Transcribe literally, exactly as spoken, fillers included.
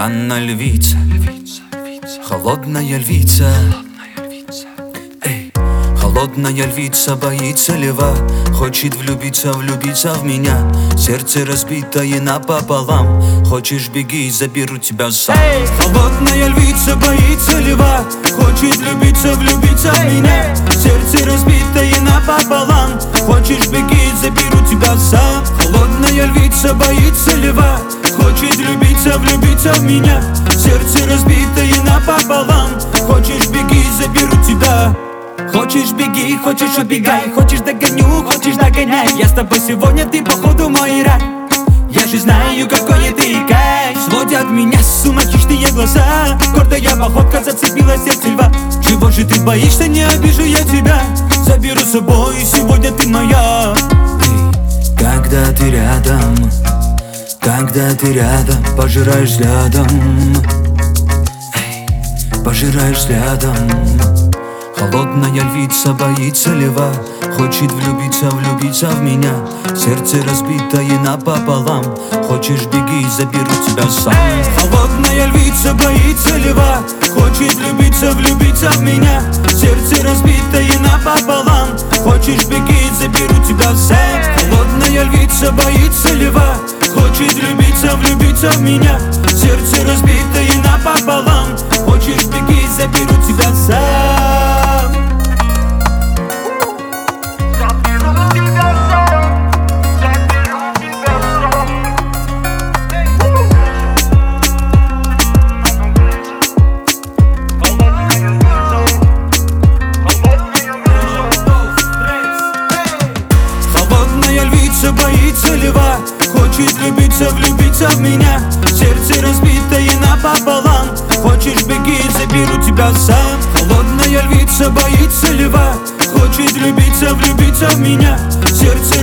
Анна львица, холодная львица. Эй, холодная львица боится льва, хочет влюбиться, влюбиться в меня. Сердце разбитое напополам, хочешь беги, заберу тебя сам. Эй, холодная львица боится льва, хочет влюбиться, влюбиться в меня. Сердце разбитое напополам, хочешь беги, заберу тебя сам. Холодная львица боится льва, хочет влюбиться, влюбиться в меня. Сердце разбитое напополам, хочешь беги, заберу тебя. Хочешь беги, хочешь убегай, хочешь догоню, хочешь догоняй. Я с тобой сегодня, ты походу мой рай. Я же знаю, какой ты кайф. Сводят меня с ума хищные глаза, гордая походка зацепила сердце льва. Чего же ты боишься, не обижу я тебя. Заберу с собой, сегодня ты моя. Эй, когда ты рядом, когда ты рядом, пожираешь взглядом. Эй, пожираешь взглядом. Холодная львица боится льва, хочет влюбиться, влюбиться в меня. Сердце разбитое напополам, хочешь беги, заберу тебя сам. Холодная львица боится льва, хочет влюбиться, влюбиться в меня. Сердце разбитое напополам, хочешь беги, заберу тебя сам. Холодная львица боится льва, хочет влюбиться, влюбиться в меня. Сердце разбитое напополам, хочешь беги, заберу тебя сам. Боится льва, хочет влюбиться, влюбиться в меня. Сердце разбитое напополам, хочешь беги, заберу тебя сам. Холодная львица боится льва, хочет влюбиться, влюбиться в меня. Сердце